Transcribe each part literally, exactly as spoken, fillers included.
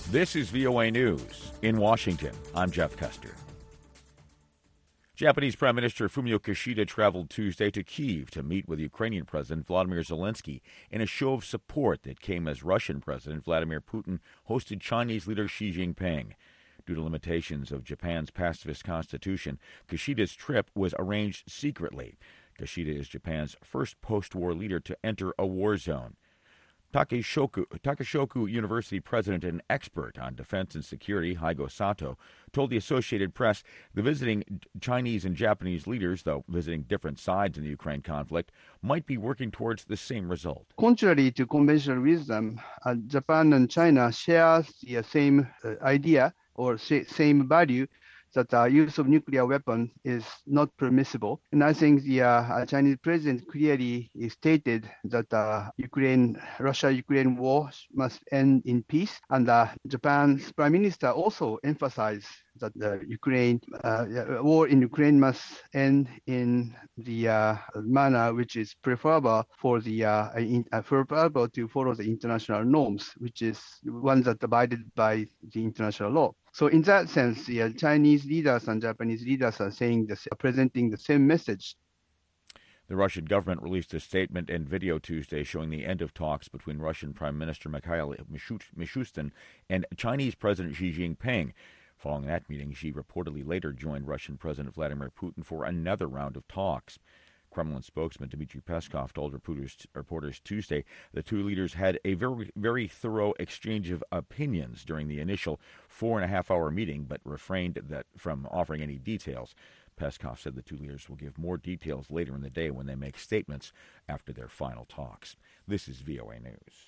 This is V O A News. In Washington, I'm Jeff Custer. Japanese Prime Minister Fumio Kishida traveled Tuesday to Kyiv to meet with Ukrainian President Vladimir Zelensky in a show of support that came as Russian President Vladimir Putin hosted Chinese leader Xi Jinping. Due to limitations of Japan's pacifist constitution, Kishida's trip was arranged secretly. Kishida is Japan's first post-war leader to enter a war zone. Takeshoku, Takeshoku University president and expert on defense and security, Haigo Sato, told the Associated Press the visiting Chinese and Japanese leaders, though visiting different sides in the Ukraine conflict, might be working towards the same result. Contrary to conventional wisdom, uh, Japan and China share the same uh, idea or same value that uh, use of nuclear weapon is not permissible. And I think the uh, Chinese president clearly stated that uh, Ukraine, Russia-Ukraine war must end in peace. And uh, Japan's prime minister also emphasized that the Ukraine uh, war in Ukraine must end in the uh, manner which is preferable for the uh, in, uh, preferable to follow the international norms, which is one that abided by the international law. So in that sense, the uh, Chinese leaders and Japanese leaders are saying this, are presenting the same message. The Russian government released a statement and video Tuesday showing the end of talks between Russian Prime Minister Mikhail Mishustin and Chinese President Xi Jinping. Following that meeting, Xi reportedly later joined Russian President Vladimir Putin for another round of talks. Kremlin spokesman Dmitry Peskov told reporters, reporters Tuesday the two leaders had a very, very thorough exchange of opinions during the initial four and a half hour meeting, but refrained that from offering any details. Peskov said the two leaders will give more details later in the day when they make statements after their final talks. This is V O A News.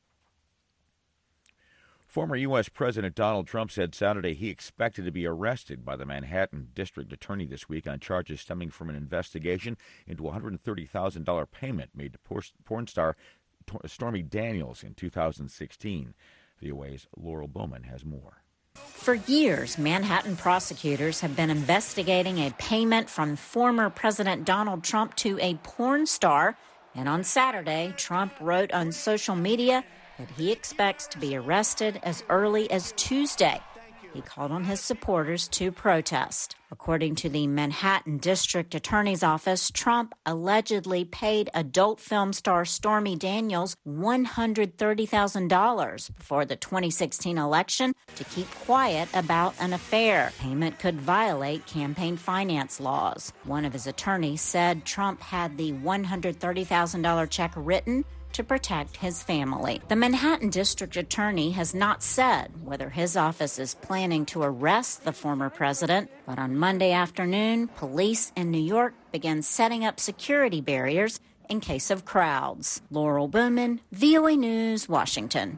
Former U S. President Donald Trump said Saturday he expected to be arrested by the Manhattan District Attorney this week on charges stemming from an investigation into a one hundred thirty thousand dollars payment made to porn star Stormy Daniels in two thousand sixteen. V O A's Laurel Bowman has more. For years, Manhattan prosecutors have been investigating a payment from former President Donald Trump to a porn star. And on Saturday, Trump wrote on social media that he expects to be arrested as early as Tuesday. He called on his supporters to protest. According to the Manhattan District Attorney's Office, Trump allegedly paid adult film star Stormy Daniels one hundred thirty thousand dollars before the twenty sixteen election to keep quiet about an affair. Payment could violate campaign finance laws. One of his attorneys said Trump had the one hundred thirty thousand dollars check written to protect his family. The Manhattan District Attorney has not said whether his office is planning to arrest the former president, but on Monday afternoon, police in New York began setting up security barriers in case of crowds. Laurel Bowman, V O A News, Washington.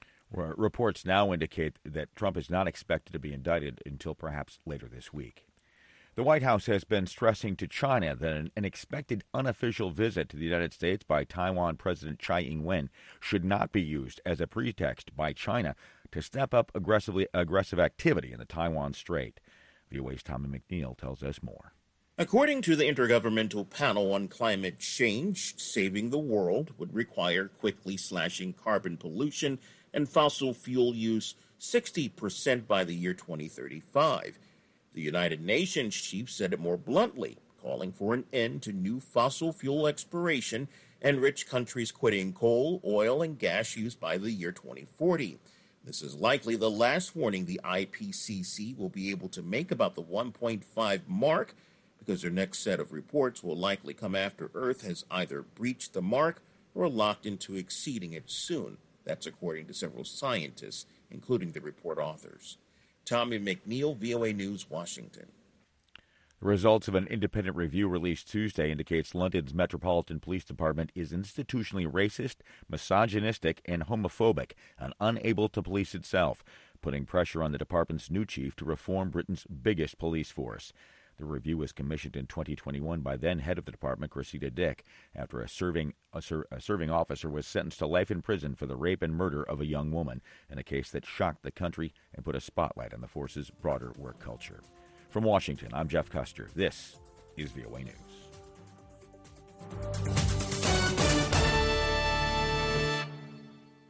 Reports now indicate that Trump is not expected to be indicted until perhaps later this week. The White House has been stressing to China that an, an expected unofficial visit to the United States by Taiwan President Tsai Ing-wen should not be used as a pretext by China to step up aggressively aggressive activity in the Taiwan Strait. V O A's Tommy McNeil tells us more. According to the Intergovernmental Panel on Climate Change, saving the world would require quickly slashing carbon pollution and fossil fuel use sixty percent by the year twenty thirty-five. The United Nations chief said it more bluntly, calling for an end to new fossil fuel exploration and rich countries quitting coal, oil, and gas use by the year twenty forty. This is likely the last warning the I P C C will be able to make about the one point five mark, because their next set of reports will likely come after Earth has either breached the mark or locked into exceeding it soon. That's according to several scientists, including the report authors. Tommy McNeil, V O A News, Washington. The results of an independent review released Tuesday indicates London's Metropolitan Police Department is institutionally racist, misogynistic, and homophobic, and unable to police itself, putting pressure on the department's new chief to reform Britain's biggest police force. The review was commissioned in twenty twenty-one by then head of the department, Cressida Dick, after a serving a, ser, a serving officer was sentenced to life in prison for the rape and murder of a young woman, in a case that shocked the country and put a spotlight on the force's broader work culture. From Washington, I'm Jeff Custer. This is V O A News.